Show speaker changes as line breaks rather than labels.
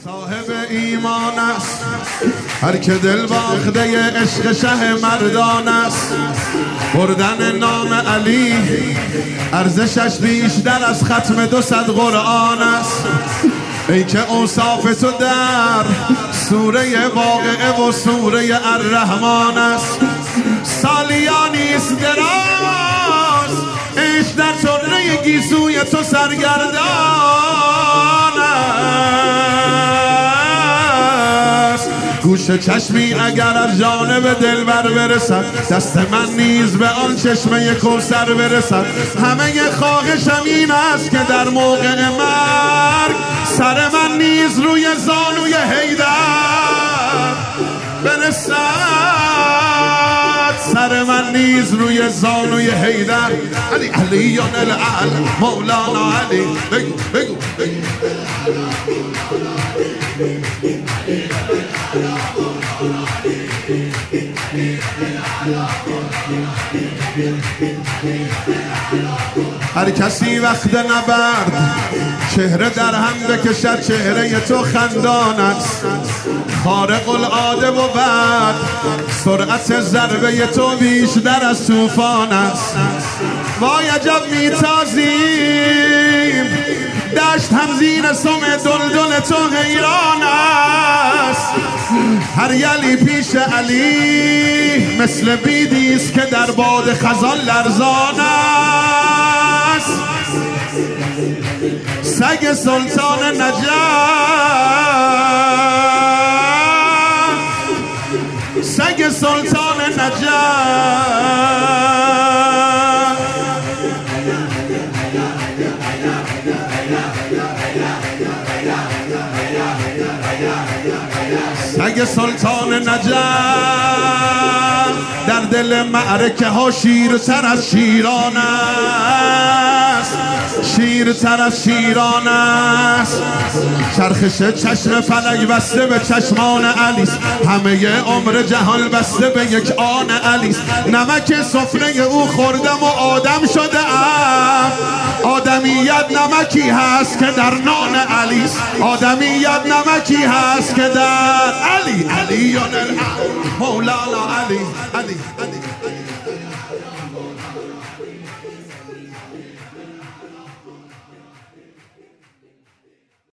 صاحب ایمان است هر که دل باخته عشق شه مردان است. بردن نام علی ارزشش بیشتر از ختم 200 قرآن است. ای که اوصاف تو در سوره واقعه و سوره الرحمن است. سالیانیست دراز عشق در طره گیسوی تو سرگردان است. گوش چشمی اگر از جانب دلبر برسد، دست من نیز به آن چشمه کوثر برسد. همه خواهشم این است که در موقع مرگ سر من نیز روی زانوی حیدر برسد. سر من نیز روی زانوی حیدر. علی علیون العل مولانا علی. بگو بگو هر کسی وقت نبرد چهره در هم بکشد، چهره تو خندان است. خارق العاده و بعد سرعت ضربه تو بیشتر از طوفان است. وای عجب میتازیم دشت هم زیر سم دلدل تو حیران است. هر یلی پیش علی مثل بیدیست که در باد خزان لرزان است. سگ سلطان نجف، سگ سلطان نجف سگ سلطان نجف در دل معرکه ها شیرتر از شیران است. شیرتر از شیران است. چرخش چشم فلک بسته به چشمان علیست. همه عمر جهان بسته به یک آن علیست. نمک سفره او خوردم و آدم شده ام. آدمیت نمکی هست که در نان علیست. آدمیت نمکی هست که در علی علیون العل مولانا علی علی علی.